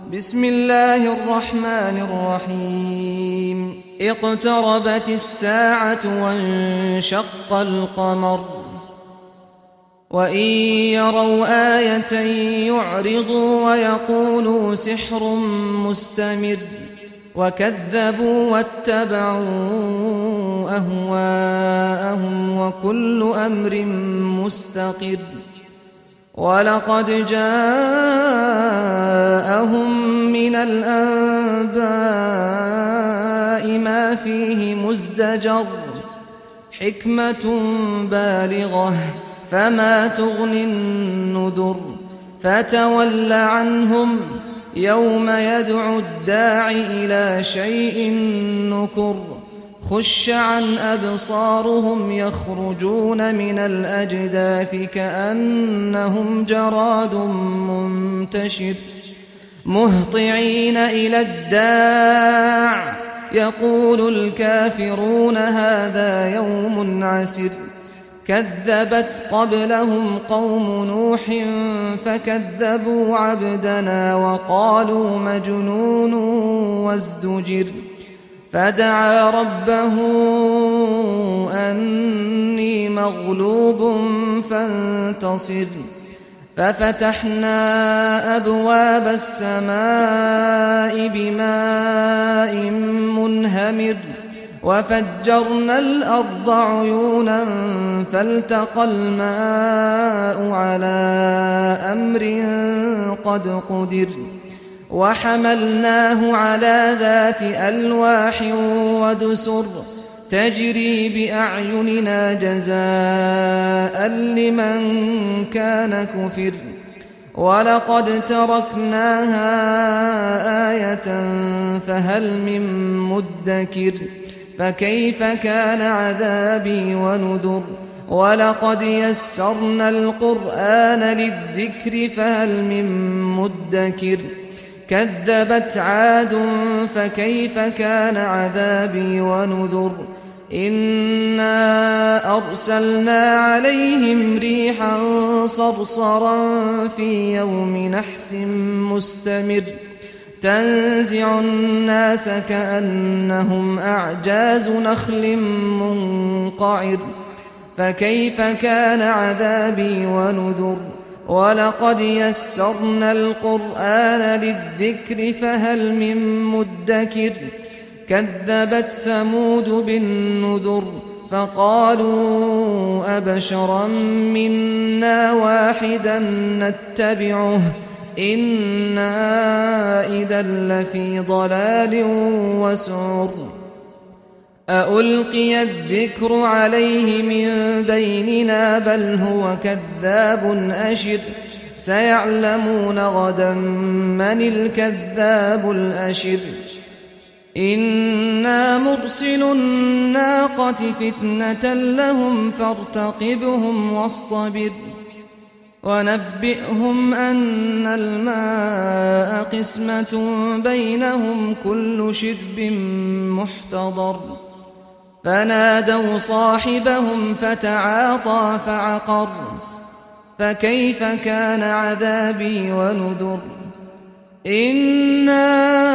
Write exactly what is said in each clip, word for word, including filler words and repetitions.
بسم الله الرحمن الرحيم اقتربت الساعة وانشق القمر وإن يروا آية يعرضوا ويقولوا سحر مستمر وكذبوا واتبعوا أهواءهم وكل أمر مستقر ولقد جاءهم من الأنباء ما فيه مزدجر حكمة بالغة فما تغني النذر فتول عنهم يوم يدعو الداع إلى شيء نكر خش عن أبصارهم يخرجون من الأجداث كأنهم جراد منتشر مهطعين إلى الداع يقول الكافرون هذا يوم عسر كذبت قبلهم قوم نوح فكذبوا عبدنا وقالوا مجنون وازدجر فدعا ربه أني مغلوب فانتصر ففتحنا أبواب السماء بماء منهمر وفجرنا الأرض عيونا فالتقى الماء على أمر قد قدر وحملناه على ذات ألواح ودسر تجري بأعيننا جزاء لمن كان كفر ولقد تركناها آية فهل من مدكر فكيف كان عذابي ونذر ولقد يسرنا القرآن للذكر فهل من مدكر كذبت عاد فكيف كان عذابي ونذر إنا أرسلنا عليهم ريحا صرصرا في يوم نحس مستمر تنزع الناس كأنهم أعجاز نخل منقعر فكيف كان عذابي ونذر ولقد يسرنا القرآن للذكر فهل من مدكر كذبت ثمود بالنذر فقالوا أبشرا منا واحدا نتبعه إنا إذا لفي ضلال وسعر أألقي الذكر عليه من بيننا بل هو كذاب أشر سيعلمون غدا من الكذاب الأشر إنا مرسل الناقة فتنة لهم فارتقبهم واصطبر ونبئهم أن الماء قسمة بينهم كل شرب محتضر فنادوا صاحبهم فتعاطى فعقر فكيف كان عذابي ونذر إنا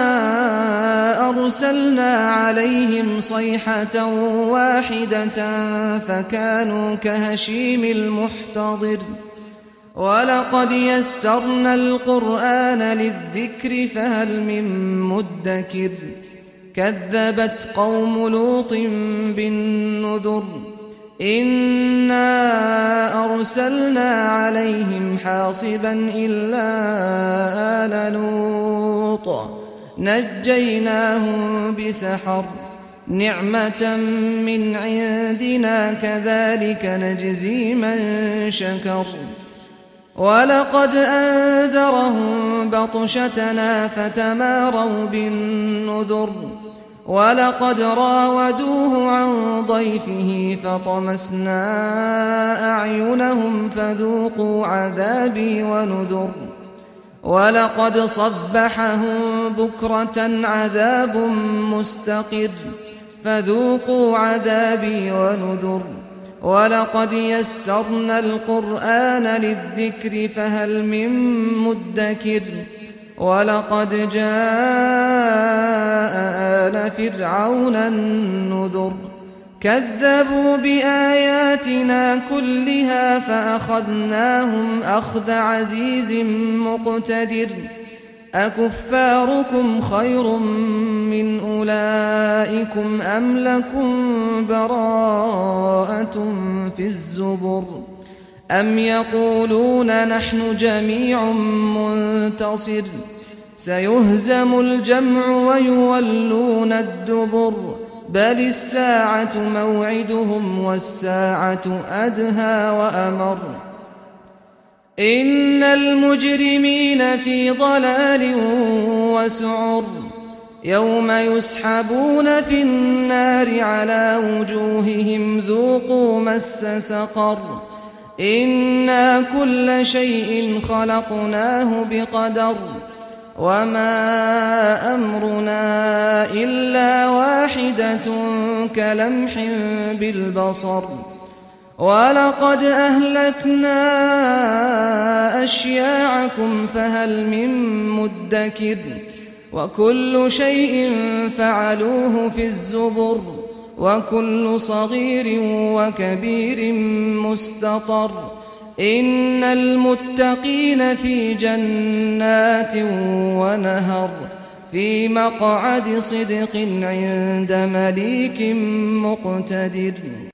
أرسلنا عليهم صيحة واحدة فكانوا كهشيم المحتضر ولقد يسرنا القرآن للذكر فهل من مدكر كذبت قوم لوط بالنذر إنا أرسلنا عليهم حاصبا إلا آل لوط نجيناهم بسحر نعمة من عندنا كذلك نجزي من شكر ولقد أنذرهم بطشتنا فتماروا بالنذر ولقد راودوه عن ضيفه فطمسنا أعينهم فذوقوا عذابي ونذر ولقد صبحهم بكرة عذاب مستقر فذوقوا عذابي ونذر ولقد يسرنا القرآن للذكر فهل من مدكر ولقد جاء آل فرعون النذر كذبوا بآياتنا كلها فأخذناهم أخذ عزيز مقتدر أكفاركم خير من أولئكم أم لكم براءة في الزبر أم يقولون نحن جميع منتصر سيهزم الجمع ويولون الدبر بل الساعة موعدهم والساعة أدهى وأمر إن المجرمين في ضلال وسعر يوم يسحبون في النار على وجوههم ذوقوا مس سقر إنا كل شيء خلقناه بقدر وما أمرنا إلا واحدة كلمح بالبصر ولقد أهلكنا أشياعكم فهل من مدكر وكل شيء فعلوه في الزبر وكل صغير وكبير مستطر إن المتقين في جنات ونهر في مقعد صدق عند مليك مقتدر.